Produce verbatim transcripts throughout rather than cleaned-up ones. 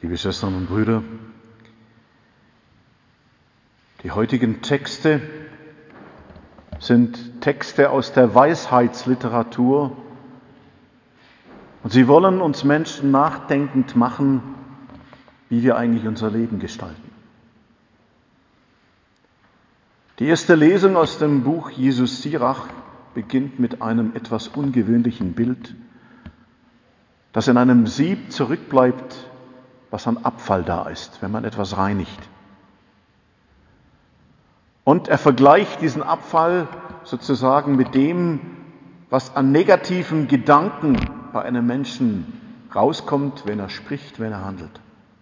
Liebe Schwestern und Brüder, die heutigen Texte sind Texte aus der Weisheitsliteratur und sie wollen uns Menschen nachdenkend machen, wie wir eigentlich unser Leben gestalten. Die erste Lesung aus dem Buch Jesus Sirach beginnt mit einem etwas ungewöhnlichen Bild, das in einem Sieb zurückbleibt, was an Abfall da ist, wenn man etwas reinigt. Und er vergleicht diesen Abfall sozusagen mit dem, was an negativen Gedanken bei einem Menschen rauskommt, wenn er spricht, wenn er handelt.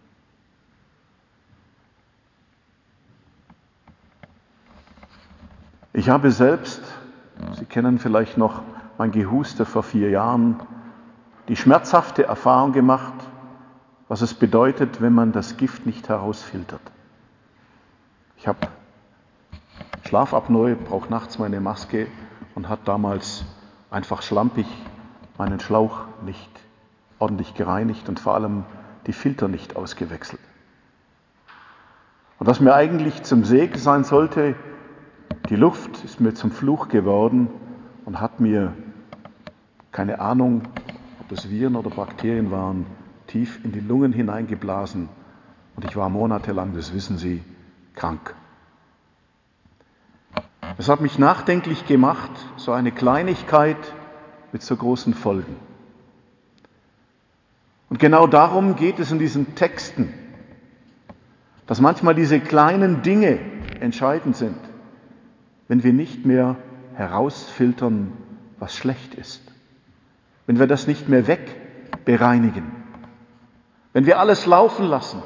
Ich habe selbst, Sie kennen vielleicht noch mein Gehuste vor vier Jahren, die schmerzhafte Erfahrung gemacht, was es bedeutet, wenn man das Gift nicht herausfiltert. Ich habe Schlafapnoe, brauche nachts meine Maske und hat damals einfach schlampig meinen Schlauch nicht ordentlich gereinigt und vor allem die Filter nicht ausgewechselt. Und was mir eigentlich zum Segen sein sollte, die Luft ist mir zum Fluch geworden und hat mir, keine Ahnung, ob es Viren oder Bakterien waren, tief in die Lungen hineingeblasen und ich war monatelang, das wissen Sie, krank. Es hat mich nachdenklich gemacht, so eine Kleinigkeit mit so großen Folgen. Und genau darum geht es in diesen Texten, dass manchmal diese kleinen Dinge entscheidend sind, wenn wir nicht mehr herausfiltern, was schlecht ist, wenn wir das nicht mehr wegbereinigen, wenn wir alles laufen lassen,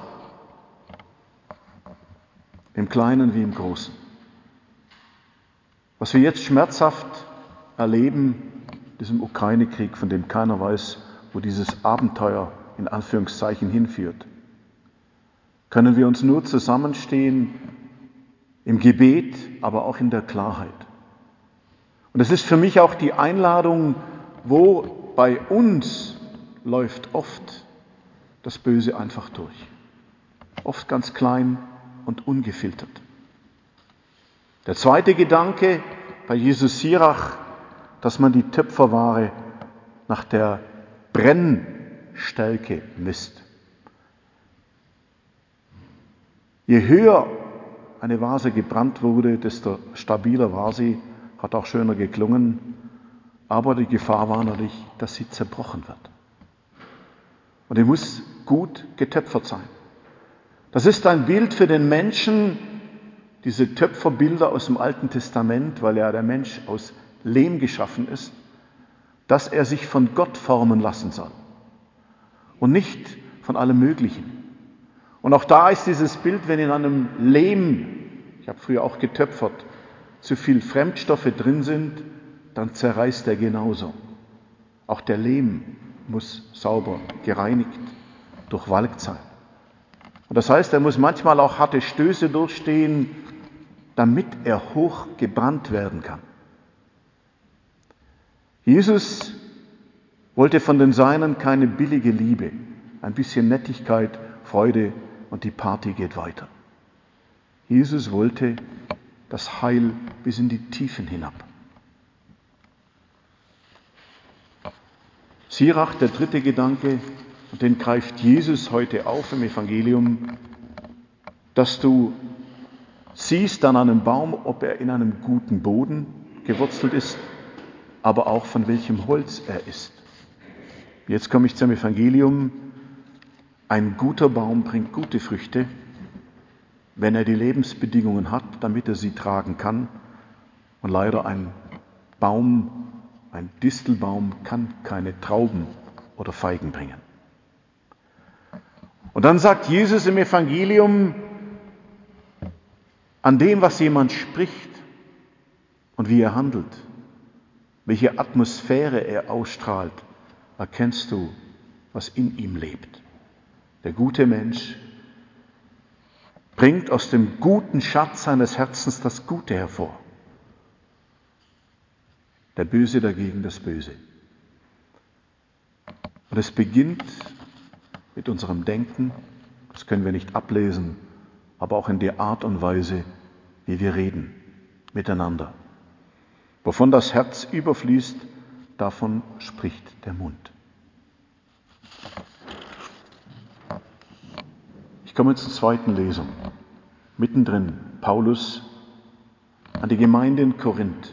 im Kleinen wie im Großen. Was wir jetzt schmerzhaft erleben, diesem Ukraine-Krieg, von dem keiner weiß, wo dieses Abenteuer in Anführungszeichen hinführt, können wir uns nur zusammenstehen im Gebet, aber auch in der Klarheit. Und es ist für mich auch die Einladung, wo bei uns läuft oft das Böse einfach durch. Oft ganz klein und ungefiltert. Der zweite Gedanke bei Jesus Sirach, dass man die Töpferware nach der Brennstärke misst. Je höher eine Vase gebrannt wurde, desto stabiler war sie, hat auch schöner geklungen, aber die Gefahr war natürlich, dass sie zerbrochen wird. Und die muss gut getöpfert sein. Das ist ein Bild für den Menschen, diese Töpferbilder aus dem Alten Testament, weil ja der Mensch aus Lehm geschaffen ist, dass er sich von Gott formen lassen soll und nicht von allem Möglichen. Und auch da ist dieses Bild, wenn in einem Lehm, ich habe früher auch getöpfert, zu viel Fremdstoffe drin sind, dann zerreißt er genauso. Auch der Lehm muss sauber gereinigt, durchwalkt sein. Und das heißt, er muss manchmal auch harte Stöße durchstehen, damit er hoch gebrannt werden kann. Jesus wollte von den Seinen keine billige Liebe, ein bisschen Nettigkeit, Freude und die Party geht weiter. Jesus wollte das Heil bis in die Tiefen hinab. Sirach, der dritte Gedanke, und den greift Jesus heute auf im Evangelium, dass du siehst an einem Baum, ob er in einem guten Boden gewurzelt ist, aber auch von welchem Holz er ist. Jetzt komme ich zum Evangelium. Ein guter Baum bringt gute Früchte, wenn er die Lebensbedingungen hat, damit er sie tragen kann. Und leider ein Baum, ein Distelbaum kann keine Trauben oder Feigen bringen. Und dann sagt Jesus im Evangelium, an dem, was jemand spricht und wie er handelt, welche Atmosphäre er ausstrahlt, erkennst du, was in ihm lebt. Der gute Mensch bringt aus dem guten Schatz seines Herzens das Gute hervor. Der Böse dagegen das Böse. Und es beginnt mit unserem Denken, Das können wir nicht ablesen, aber auch in der Art und Weise, wie wir reden miteinander. Wovon das Herz überfließt, davon spricht der Mund. Ich komme zur zweiten Lesung. Mittendrin Paulus an die Gemeinde in Korinth.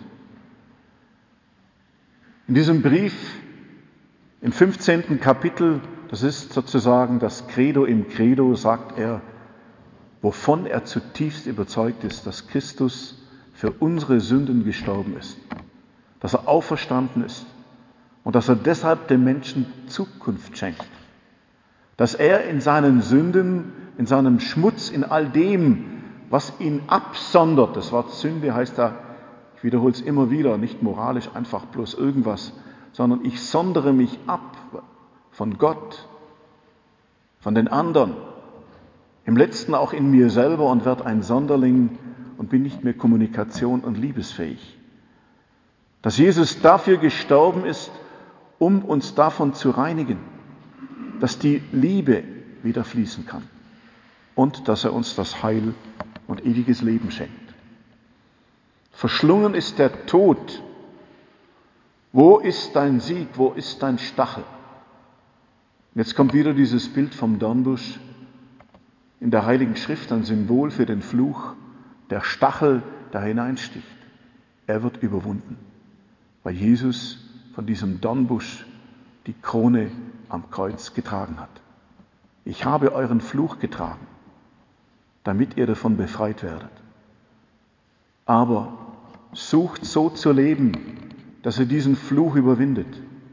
In diesem Brief, im fünfzehnten Kapitel, das ist sozusagen das Credo im Credo, sagt er, wovon er zutiefst überzeugt ist, dass Christus für unsere Sünden gestorben ist, dass er auferstanden ist und dass er deshalb den Menschen Zukunft schenkt, dass er in seinen Sünden, in seinem Schmutz, in all dem, was ihn absondert, das Wort Sünde heißt da, ich wiederhole es immer wieder, nicht moralisch einfach bloß irgendwas, sondern ich sondere mich ab von Gott, von den anderen, im letzten auch in mir selber und werde ein Sonderling und bin nicht mehr kommunikation- und liebesfähig. Dass Jesus dafür gestorben ist, um uns davon zu reinigen, dass die Liebe wieder fließen kann und dass er uns das Heil und ewiges Leben schenkt. Verschlungen ist der Tod. Wo ist dein Sieg? Wo ist dein Stachel? Jetzt kommt wieder dieses Bild vom Dornbusch. In der Heiligen Schrift ein Symbol für den Fluch, der Stachel, der hineinsticht. Er wird überwunden, weil Jesus von diesem Dornbusch die Krone am Kreuz getragen hat. Ich habe euren Fluch getragen, damit ihr davon befreit werdet. Aber sucht so zu leben, dass ihr diesen Fluch überwindet.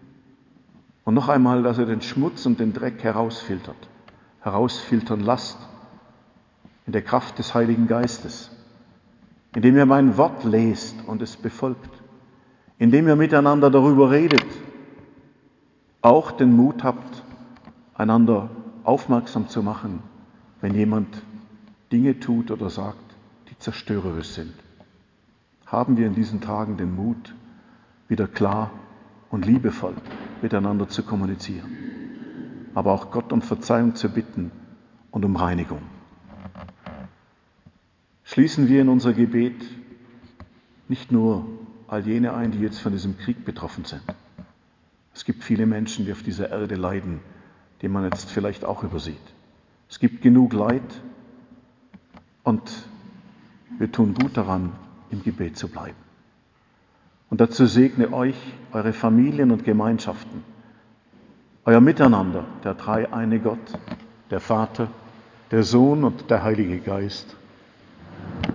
Und noch einmal, dass ihr den Schmutz und den Dreck herausfiltert, herausfiltern lasst, in der Kraft des Heiligen Geistes, indem ihr mein Wort lest und es befolgt, indem ihr miteinander darüber redet, auch den Mut habt, einander aufmerksam zu machen, wenn jemand Dinge tut oder sagt, die zerstörerisch sind. Haben wir in diesen Tagen den Mut, wieder klar und liebevoll miteinander zu kommunizieren, aber auch Gott um Verzeihung zu bitten und um Reinigung. Schließen wir in unser Gebet nicht nur all jene ein, die jetzt von diesem Krieg betroffen sind. Es gibt viele Menschen, die auf dieser Erde leiden, die man jetzt vielleicht auch übersieht. Es gibt genug Leid und wir tun gut daran, im Gebet zu bleiben. Und dazu segne euch, eure Familien und Gemeinschaften, euer Miteinander, der dreieine Gott, der Vater, der Sohn und der Heilige Geist.